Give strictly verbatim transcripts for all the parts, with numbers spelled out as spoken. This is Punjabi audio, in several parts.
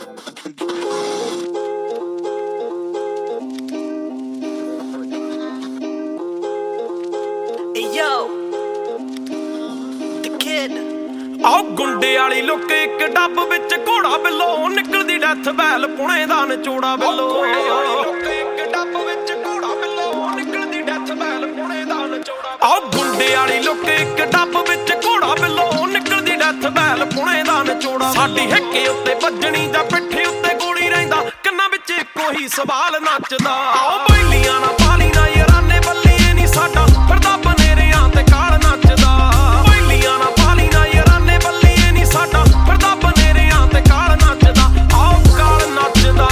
ਆਹ ਗੁੰਡੇ ਵਾਲੀ ਲੁੱਕ ਇੱਕ ਡੱਬ ਵਿੱਚ ਘੋੜਾ ਬਿੱਲੋ ਨਿਕਲਦੀ ਡੈਥ ਬੈਲ ਪੁਣੇ ਦਾ ਨਚੋੜਾ ਬਿੱਲੋ ਇੱਕ ਡੱਬ ਵਿੱਚ ਘੋੜਾ ਬਿੱਲੋ ਨਿਕਲਦੀ ਡੈਥ ਬੈਲ ਪੁਣੇ ਦਾ ਨਚੋੜਾ ਆਹ ਗੁੰਡੇ ਵਾਲੀ ਲੁੱਕ ਇੱਕ ਡੱਬ ਵਿੱਚ ਘੋੜਾ ਬਿੱਲੋ ਨਿਕਲਦੀ ਡੈਥ ਬੈਲ ਪੁਣੇ ਦਾ ਨਚੋੜਾ ਸਾਡੀ ਹਿੱਕੇ ਉੱਤੇ ਵੱਜਣੀ ਜਾਂ ਪਿੱਠੇ ਉੱਤੇ ਗੋਲੀ ਰਹਿੰਦਾ ਕੰਨਾਂ ਵਿੱਚ ਇੱਕੋ ਹੀ ਸਵਾਲ ਨੱਚਦਾ ਆਹ ਬੈਲੀਆਂ ਨਾ ਪਾਲੀ ਨਾ ਯਾਰਾਨੇ ਬੱਲੀਏ ਨੀ ਸਾਡਾ ਫਿਰਦਾ ਬਨੇਰਿਆਂ ਤੇ ਕਾਲ ਨੱਚਦਾ ਬੈਲੀਆਂ ਨਾ ਪਾਲੀ ਨਾ ਯਾਰਾਨੇ ਬੱਲੀਏ ਨੀ ਸਾਡਾ ਫਿਰਦਾ ਬਨੇਰਿਆਂ ਤੇ ਕਾਲ ਨੱਚਦਾ ਆਹ ਕਾਲ ਨੱਚਦਾ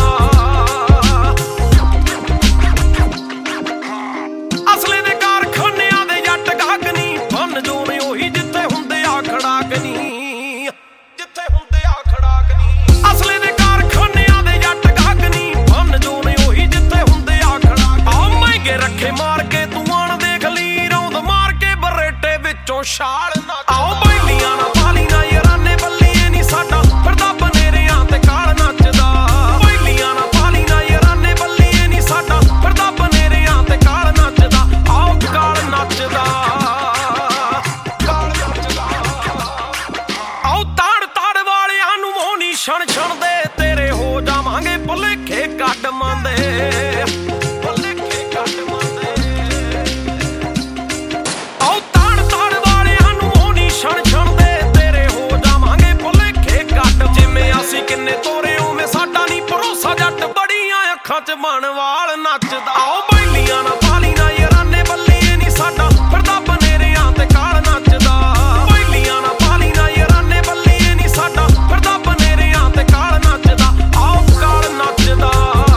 ਅਸਲੇ ਦੇ ਕਾਰਖਾਨਿਆਂ ਦੇ ਜੱਟ ਗਾਗਨੀ ਫਨ ਜੋਨ ਉਹੀ ਜਿੱਥੇ ਹੁੰਦੇ ਆ ਖੜਾਕਨੀ ਜਿੱਥੇ ਹੁੰਦੇ ਆ ਖੜਾਕਨੀ ਅਸਲੇ ਦੇ ਕਾਰਖਾਨਿਆਂ ਦੇ ਜੱਟ ਗਾਗਨੀ ਫਨ ਜੋਨ ਉਹੀ ਜਿੱਥੇ ਹੁੰਦੇ ਆ ਖੜਾਕ ਆਹ ਮਹਿੰਗੇ ਰੱਖੇ ਮਾਰ ਕੇ ਤੂੰ ਆਣ ਦੇਖ ਲਈ ਰੌਂਦ ਮਾਰ ਕੇ ਬਰੇਟੇ ਵਿੱਚੋਂ ਛਾਲ ਨੱਚਦਾ ਆਹ ਬੈਲੀਆਂ ਨਾ ਪਾਲੀ ਨਾ ਯਾਰਾਨੇ ਬੱਲੀਏ ਨੀ ਸਾਡਾ ਫਿਰਦਾ ਬਨੇਰਿਆਂ ਤੇ ਕਾਲ ਨੱਚਦਾ ਬੈਲੀਆਂ ਨਾ ਪਾਲੀ ਨਾ ਯਾਰਾਨੇ ਬੱਲੀਏ ਨੀ ਸਾਡਾ ਫਿਰਦਾ ਬਨੇਰਿਆਂ ਤੇ ਕਾਲ ਨੱਚਦਾ ਆਹ ਕਾਲ ਨੱਚਦਾ ਕਾਲ ਨੱਚਦਾ ਆਹ ਤਾੜ ਤਾੜ ਵਾਲਿਆਂ ਨੂੰ ਮੋਹ ਨੀ ਛਣ ਛਣ ਦੇ ਤੇਰੇ ਹੋ ਜਾਵਾਂਗੇ ਭੁਲੇਖੇ ਕੱਢ ਮੰਦੇ ਭੁਲੇਖੇ ਕੱਢ ਮੰਦੇ ਆਹ ਤਾੜ ਤਾੜ ਵਾਲਿਆਂ ਨੂੰ ਮੋਹ ਨੀ ਛਣ ਛਣ ਦੇ ਤੇਰੇ ਹੋ ਜਾਵਾਂਗੇ ਭੁਲੇਖੇ ਕੱਢ ਜਿਵੇਂ ਅਸੀਂ ਕਿੰਨੇ ਤੋਰੇ ਉਵੇਂ ਸਾਡਾ ਨੀ ਭਰੋਸਾ ਜੱਟ ਬੜੀਆਂ ਅੱਖਾਂ 'ਚ ਮਨ ਵਾਲ ਨੱਚਦਾ ਆਹ ਬੈਲੀਆਂ ਨਾ ਪਾਲੀ ਨਾ ਯਾਰਾਨੇ ਬੱਲੀਏ ਨੀ ਸਾਡਾ ਫਿਰਦਾ ਬਨੇਰਿਆਂ ਤੇ ਕਾਲ ਨੱਚਦਾ ਬੈਲੀਆਂ ਨਾ ਪਾਲੀ ਨਾ ਯਾਰਾਨੇ ਬੱਲੀਏ ਨੀ ਸਾਡਾ ਫਿਰਦਾ ਬਨੇਰਿਆਂ ਤੇ ਕਾਲ ਨੱਚਦਾ ਆਹ ਕਾਲ ਨੱਚਦਾ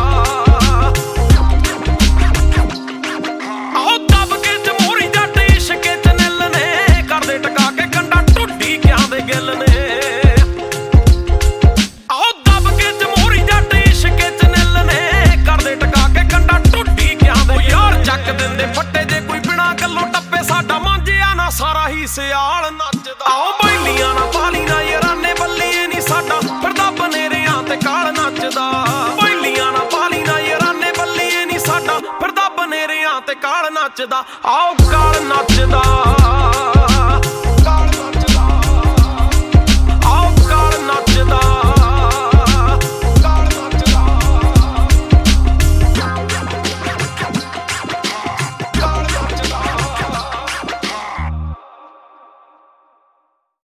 ਆਹ ਦੱਬ ਕੇ ਜਮਹੂਰੀ ਜੱਟ ਇਸ਼ਕੇ 'ਚ ਨਿੱਲ ਨੇ ਕਰਦੇ ਟਕਾ ਕੇ ਕੰਡਾ ਢੁੱਡੀ ਕਿਆਂ ਦੇ ਗਿੱਲ ਨੇ ਆਹ ਦੱਬ ਕੇ ਜਮਹੂਰੀ ਜੱਟ ਇਸ਼ਕੇ 'ਚ ਨਿੱਲ ਨੇ ਕਰਦੇ ਟਕਾ ਕੇ ਕੰਡਾ ਢੁੱਡੀ ਕਿਆਂ ਦੇ ਯਾਰ ਚੱਕ ਦਿੰਦੇ ਫੱਟੇ ਜੇ ਕੋਈ ਬਿਨਾਂ ਗੱਲੋਂ ਟੱਪੇ ਸਾਡਾ ਮਾਂਜਿਆ ਨਾ ਸਾਰਾ ਹੀ ਸਿਆਲ ਨੱਚਦਾ ਆਹ ਬੈਲੀਆਂ ਨਾ ਪਾਲੀ ਨਾ ਯਾਰਾਨੇ ਬੱਲੀਏ ਨੀ ਸਾਡਾ ਫਿਰਦਾ ਬਨੇਰਿਆਂ ਤੇ ਕਾਲ ਨੱਚਦਾ ਬੈਲੀਆਂ ਨਾ ਪਾਲੀ ਨਾ ਯਾਰਾਨੇ ਬੱਲੀਏ ਨੀ ਸਾਡਾ ਫਿਰਦਾ ਬਨੇਰਿਆਂ ਤੇ ਕਾਲ ਨੱਚਦਾ ਆਹ